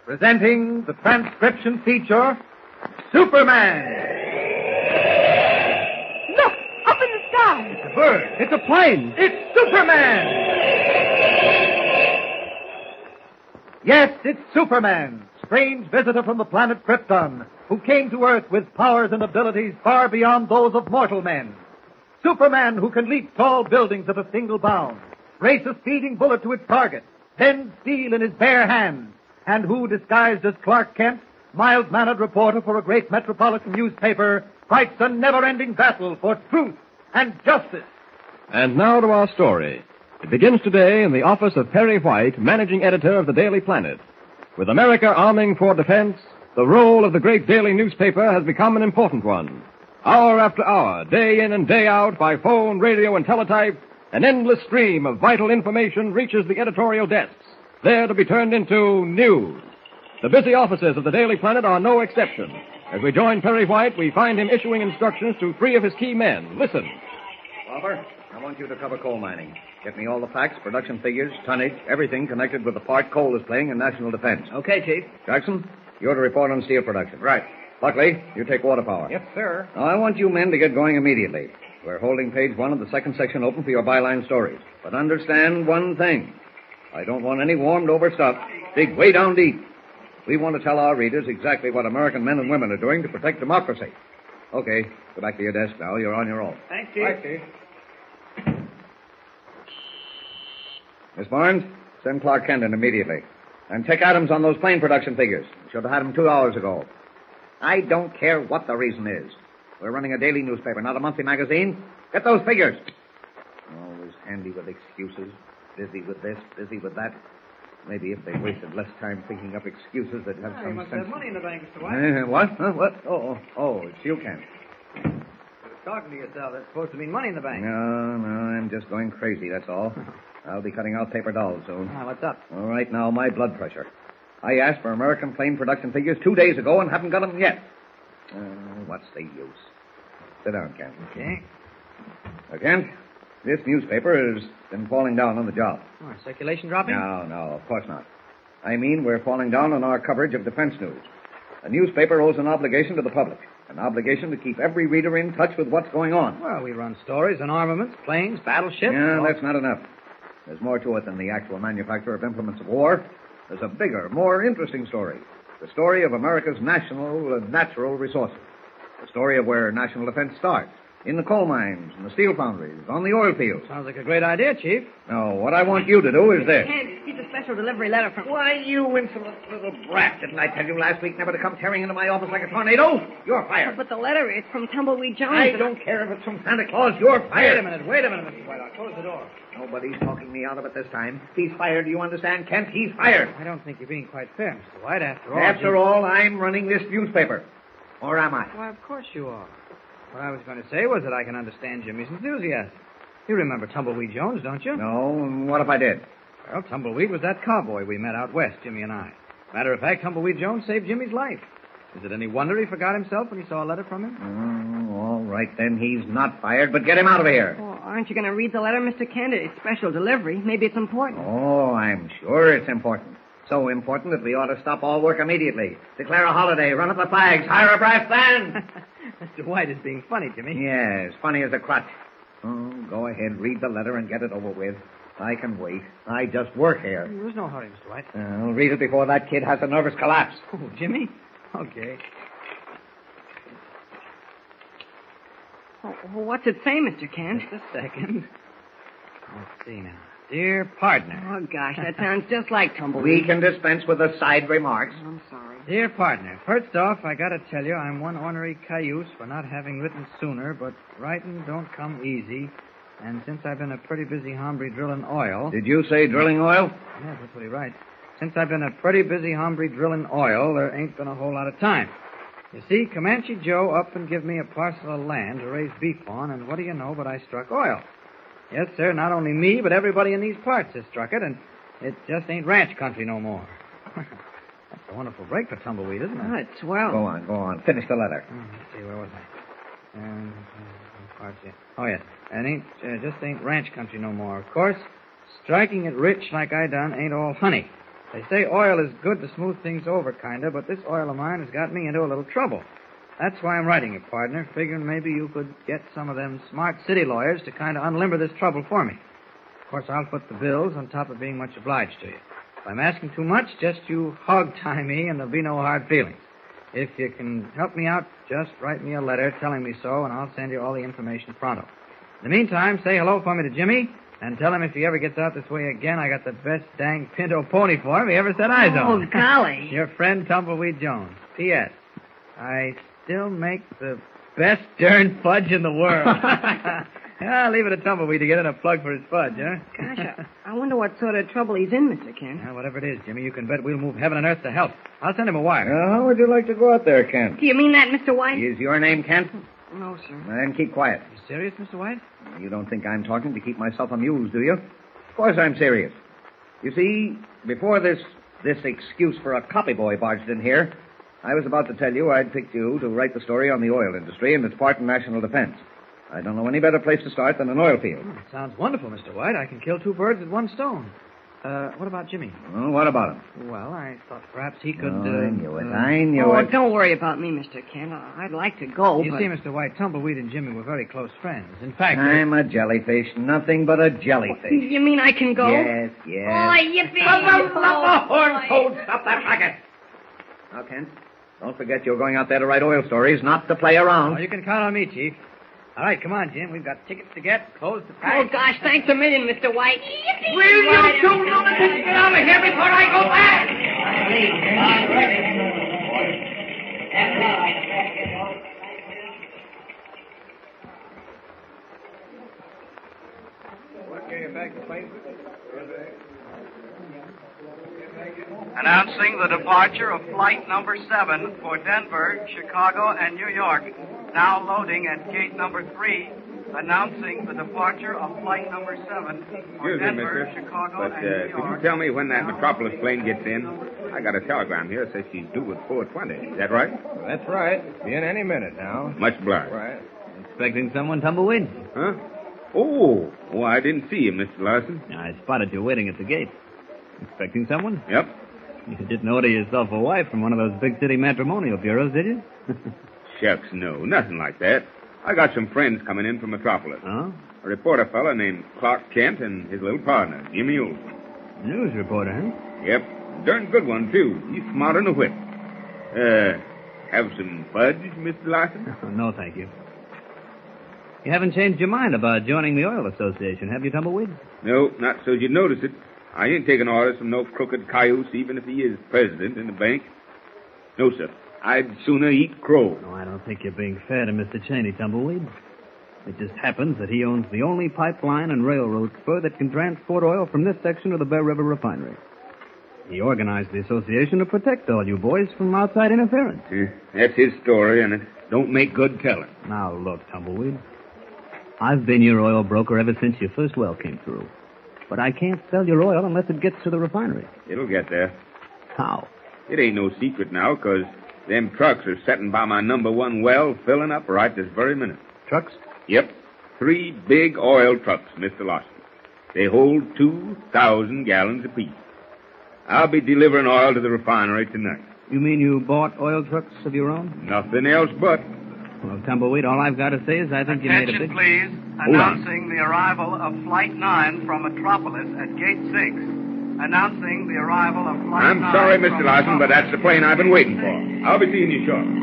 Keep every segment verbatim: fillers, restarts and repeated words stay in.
presenting the transcription feature, Superman. Look, up in the sky. It's a bird. It's a plane. It's Superman. Yes, it's Superman, strange visitor from the planet Krypton, who came to Earth with powers and abilities far beyond those of mortal men. Superman who can leap tall buildings at a single bound, race a speeding bullet to its target, bend steel in his bare hands, and who, disguised as Clark Kent, mild-mannered reporter for a great metropolitan newspaper, fights a never-ending battle for truth and justice. And now to our story. It begins today in the office of Perry White, managing editor of the Daily Planet. With America arming for defense, the role of the great daily newspaper has become an important one. Hour after hour, day in and day out, by phone, radio, and teletype, an endless stream of vital information reaches the editorial desks, there to be turned into news. The busy offices of the Daily Planet are no exception. As we join Perry White, we find him issuing instructions to three of his key men. Listen. Robert, I want you to cover coal mining. Get me all the facts, production figures, tonnage, everything connected with the part coal is playing in national defense. Okay, Chief. Jackson, you're to report on steel production. Right. Buckley, you take water power. Yes, sir. Now, I want you men to get going immediately. We're holding page one of the second section open for your byline stories. But understand one thing. I don't want any warmed-over stuff. Dig way down deep. We want to tell our readers exactly what American men and women are doing to protect democracy. Okay, go back to your desk now. You're on your own. Thanks, Chief. Right, Chief. Miss Barnes, send Clark Kent in immediately. And take Adams on those plane production figures. Should have had them two hours ago. I don't care what the reason is. We're running a daily newspaper, not a monthly magazine. Get those figures. Always handy with excuses. Busy with this, busy with that. Maybe if they wasted less time thinking up excuses, they'd have Ah, some you must sense. have money in the bank, Mister White. Uh, what? Huh? What? Oh, oh, oh, it's you, Kent. Talking to yourself. That's supposed to mean money in the bank. No, no, I'm just going crazy, that's all. I'll be cutting out paper dolls soon. Ah, what's up? All right, now, my blood pressure. I asked for American plane production figures two days ago and haven't got them yet. Uh, what's the use? Sit down, Kent. Okay. Now, Kent, this newspaper has been falling down on the job. Oh, circulation dropping? No, no, of course not. I mean, we're falling down on our coverage of defense news. A newspaper owes an obligation to the public, an obligation to keep every reader in touch with what's going on. Well, we run stories on armaments, planes, battleships. Yeah, all... that's not enough. There's more to it than the actual manufacture of implements of war. There's a bigger, more interesting story. The story of America's national and natural resources. The story of where national defense starts. In the coal mines, in the steel foundries, on the oil fields. Sounds like a great idea, Chief. No, what I want you to do is this. Can't it's a special delivery letter from... Why, you insolent little brat. Didn't I tell you last week never to come tearing into my office like a tornado? You're fired. But the letter is from Tumbleweed Jones. I don't care if it's from Santa Claus. You're fired. Wait a minute, wait a minute, Mister White. I'll close the door. Nobody's talking me out of it this time. He's fired. Do you understand, Kent? He's fired. I don't think you're being quite fair, Mister White. After all... After Jim... all, I'm running this newspaper. Or am I? Why, of course you are. What I was going to say was that I can understand Jimmy's enthusiasm. You remember Tumbleweed Jones, don't you? No, and what if I did? Well, Tumbleweed was that cowboy we met out west, Jimmy and I. Matter of fact, Tumbleweed Jones saved Jimmy's life. Is it any wonder he forgot himself when he saw a letter from him? Oh, all right, then. He's not fired, but get him out of here. Oh, aren't you going to read the letter, Mister Kent? It's special delivery. Maybe it's important. Oh, I'm sure it's important. So important that we ought to stop all work immediately. Declare a holiday, run up the flags, hire a brass band. Mister White is being funny, Jimmy. Yes, funny as a crutch. Oh, go ahead, read the letter and get it over with. I can wait. I just work here. There's no hurry, Mister White. I'll read it before that kid has a nervous collapse. Oh, Jimmy? Okay. Oh, what's it say, Mister Kent? Just a second. Let's see now. Dear partner. Oh, gosh, that sounds just like Tumbleweed. We can dispense with the side remarks. Oh, I'm sorry. Dear partner, first off, I gotta tell you I'm one ornery cayuse for not having written sooner, but writing don't come easy. And since I've been a pretty busy hombre drilling oil... Did you say drilling oil? Yeah, that's what he writes. Since I've been a pretty busy hombre drilling oil, there ain't been a whole lot of time. You see, Comanche Joe up and give me a parcel of land to raise beef on, and what do you know but I struck oil. Yes, sir, not only me, but everybody in these parts has struck it, and it just ain't ranch country no more. That's a wonderful break for Tumbleweed, isn't it? Oh, it's swell. Go on, go on. Finish the letter. Oh, let's see, where was I? Um, uh, parts here. Oh, yes. And ain't, uh, just ain't ranch country no more. Of course, striking it rich like I done ain't all honey. They say oil is good to smooth things over, kinda, but this oil of mine has got me into a little trouble. That's why I'm writing you, partner, figuring maybe you could get some of them smart city lawyers to kind of unlimber this trouble for me. Of course, I'll put the bills on top of being much obliged to you. If I'm asking too much, just you hog-tie me and there'll be no hard feelings. If you can help me out, just write me a letter telling me so, and I'll send you all the information pronto. In the meantime, say hello for me to Jimmy, and tell him if he ever gets out this way again, I got the best dang pinto pony for him he ever set eyes on. Oh, golly. Your friend Tumbleweed Jones. P S. I still make the best darn fudge in the world. I'll leave it to Tumbleweed to get in a plug for his fudge, huh? Gosh, I, I wonder what sort of trouble he's in, Mister Kent. Well, whatever it is, Jimmy, you can bet we'll move heaven and earth to help. I'll send him a wire. Uh, how would you like to go out there, Kent? Do you mean that, Mister White? Is your name Kent? No, sir. Then keep quiet. You serious, Mister White? You don't think I'm talking to keep myself amused, do you? Of course I'm serious. You see, before this this excuse for a copy boy barged in here, I was about to tell you I'd picked you to write the story on the oil industry and its part in national defense. I don't know any better place to start than an oil field. Oh, sounds wonderful, Mister White. I can kill two birds with one stone. Uh, what about Jimmy? Well, what about him? Well, I thought perhaps he could... Oh, uh, I knew it. uh, I knew Oh, it. don't worry about me, Mister Kent. I- I'd like to go, You but... see, Mister White, Tumbleweed and Jimmy were very close friends. In fact... I'm a jellyfish, nothing but a jellyfish. You mean I can go? Yes, yes. Oh, yippee! Hold, stop that racket. Now, Kent, don't forget you're going out there to write oil stories, not to play Oh, around. you can count on me, Chief. All right, come on, Jim. We've got tickets to get, clothes to Oh, pack. gosh, thanks a million, Mister White. Yippee! Will you two lunatics get out of here before I go back? Announcing the departure of flight number seven for Denver, Chicago, and New York. Now loading at gate number three. Announcing the departure of flight number seven for Excuse me, Denver, mister, Chicago, but and uh, New could you York. tell me when that Metropolis plane gets in? I got a telegram here that says she's due at four twenty. Is that right? That's right. Be in any minute now. Much obliged. Right. Expecting someone, Tumbleweed? Huh? Oh, oh, I didn't see you, Mister Larson. I spotted you waiting at the gate. Expecting someone? Yep. You didn't order yourself a wife from one of those big city matrimonial bureaus, did you? Shucks, no, nothing like that. I got some friends coming in from Metropolis. Huh? A reporter fella named Clark Kent and his little partner, Jimmy Olsen. News reporter, huh? Yep, darn good one, too. He's smarter than a whip. Uh, have some fudge, Mister Larson? No, thank you. You haven't changed your mind about joining the Oil Association, have you, Tumbleweed? No, not so you'd notice it. I ain't taking orders from no crooked cayuse, even if he is president in the bank. No, sir. I'd sooner eat crow. No, I don't think you're being fair to Mister Cheney, Tumbleweed. It just happens that he owns the only pipeline and railroad spur that can transport oil from this section of the Bear River refinery. He organized the association to protect all you boys from outside interference. Eh, that's his story, and it don't make good telling. Now, look, Tumbleweed. I've been your oil broker ever since your first well came through. But I can't sell your oil unless it gets to the refinery. It'll get there. How? It ain't no secret now, 'cause them trucks are setting by my number one well, filling up right this very minute. Trucks? Yep. Three big oil trucks, Mister Larson. They hold two thousand gallons apiece. I'll be delivering oil to the refinery tonight. You mean you bought oil trucks of your own? Nothing else but. Well, Tumbleweed, all I've got to say is I think you made a Attention, big... please. Hold on. Announcing the arrival of Flight nine from Metropolis at Gate six. Announcing the arrival of Flight I'm nine sorry, from Mister Larson, but that's the plane I've been waiting for. I'll be seeing you shortly.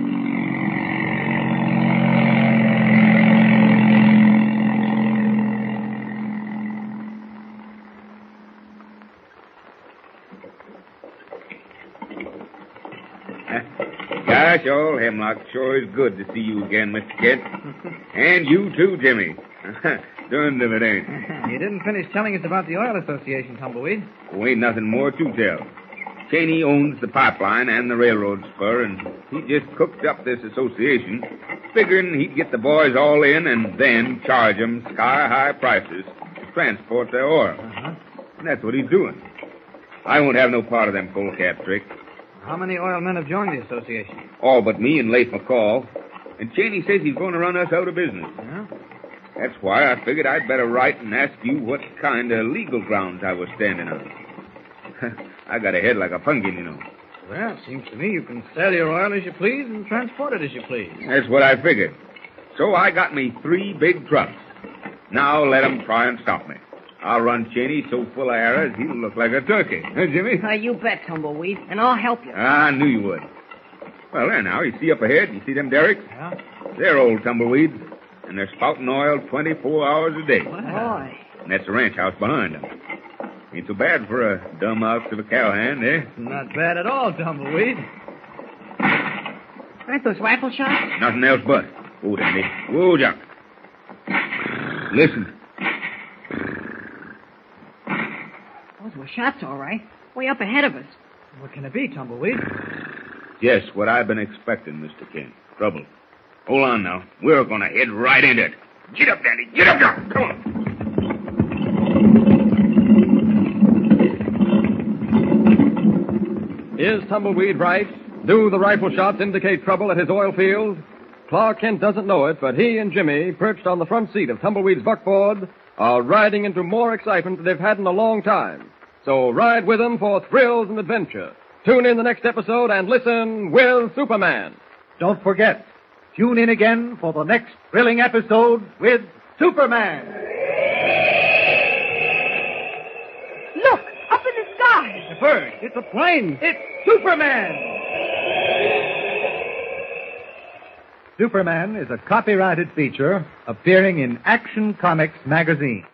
Gosh, old Hemlock, sure is good to see you again, Mister Kent. And you too, Jimmy. Darned if it ain't. You didn't finish telling us about the Oil Association, Tumbleweed. Oh, ain't nothing more to tell. Cheney owns the pipeline and the railroad spur, and he just cooked up this association, figuring he'd get the boys all in and then charge them sky-high prices to transport their oil. Uh-huh. And that's what he's doing. I won't have no part of them full-cap tricks. How many oil men have joined the association? All but me and Leif McCall. And Cheney says he's going to run us out of business. Yeah? That's why I figured I'd better write and ask you what kind of legal grounds I was standing on. I got a head like a pumpkin, you know. Well, it seems to me you can sell your oil as you please and transport it as you please. That's what I figured. So I got me three big trucks. Now let 'em try and stop me. I'll run Cheney so full of errors he'll look like a turkey. Huh, Jimmy? Uh, you bet, Tumbleweed, and I'll help you. I knew you would. Well, there now, you see up ahead, you see them derricks? Yeah? They're old tumbleweeds, and they're spouting oil twenty-four hours a day. Boy. And that's the ranch house behind them. Ain't so bad for a dumb ox of a cowhand, eh? Not bad at all, Tumbleweed. Aren't those rifle shots? Nothing else but. Whoa, Dandy. Whoa, Jock. Listen. Those were shots, all right. Way up ahead of us. What can it be, Tumbleweed? Yes, what I've been expecting, Mister King. Trouble. Hold on now. We're going to head right into it. Get up, Dandy. Get up, Jock. Come on. Is Tumbleweed right? Do the rifle shots indicate trouble at his oil field? Clark Kent doesn't know it, but he and Jimmy, perched on the front seat of Tumbleweed's buckboard, are riding into more excitement than they've had in a long time. So ride with them for thrills and adventure. Tune in the next episode and listen with Superman. Don't forget, tune in again for the next thrilling episode with Superman. Look, up in the sky. It's a bird. It's a plane. It's Superman. Superman is a copyrighted feature appearing in Action Comics magazine.